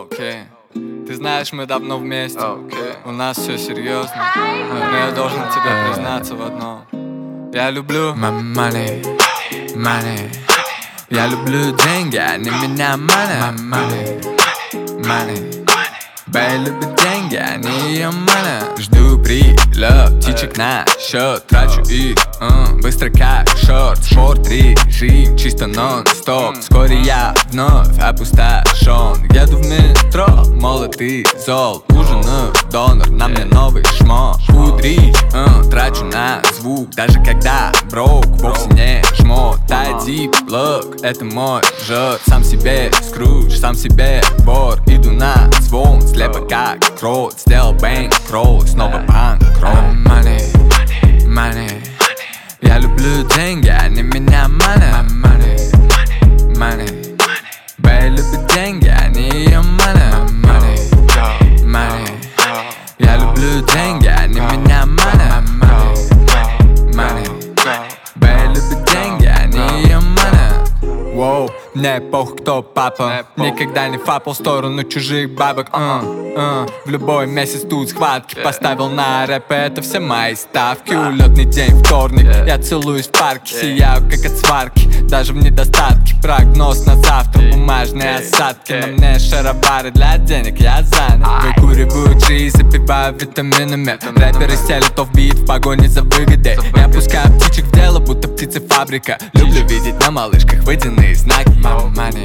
Окей. Ты знаешь, мы давно вместе. У нас все серьезно. Но я должен тебе признаться в одном. Я люблю money, money. Я люблю деньги, они меня манят. Money. Бэй любит деньги, они ее манят. Жду прилет, птичек на счет. Трачу их, быстро как шорт. Спорт, режим, чисто нон-стоп. Вскоре я вновь опустошен. Еду в метро, молод и зол. Ужинаю, донор, на мне новый шмот. Кудри, трачу на звук. Даже когда брок, вовсе не жмот. Тайдип, блок, это мой жжет. Сам себе скрудж, сам себе вор. Иду на звон, слепо как крот. Сделал бэнкролл, снова банкрот. Money, money. Я люблю деньги, они меня манят. Money. Бэй любит деньги, они ее манят. Money. Я люблю деньги, они меня манят. Money. Бэй любит деньги, они ее манят. Воу, мне похуй, кто папа. Никогда не фапал в сторону чужих бабок. В любой месяц тут схватки. Поставил на рэп, это все мои ставки. Улетный день, вторник, я целуюсь в парке. Сияю, как от сварки, даже в недостатке. Прогноз на завтра, бумажные осадки. На мне шаровары для денег, я занят. Выкуриваю чаи, запиваю витаминами. Рэперы стелят офбит в погоне за выгодой. Я пускаю птичек в дело, будто птицы фабрика. Люблю видеть на малышках водяные знаки. Money.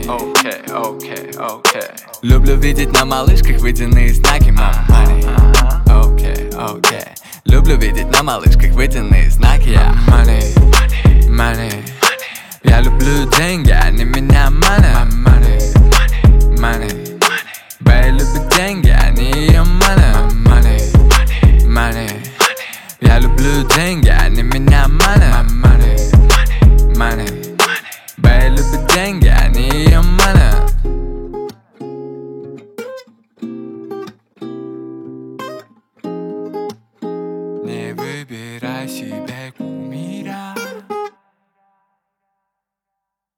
Люблю видеть на малышках водяные знаки. Money. Люблю видеть на малышках водяные знаки. Money. Я люблю деньги, они меня манят. Money. Бэй любит деньги, они ее манят. Money. Я люблю деньги, они меня манят. Money. Бэй любит деньги, они ее манят. Не выбирай себе кумира.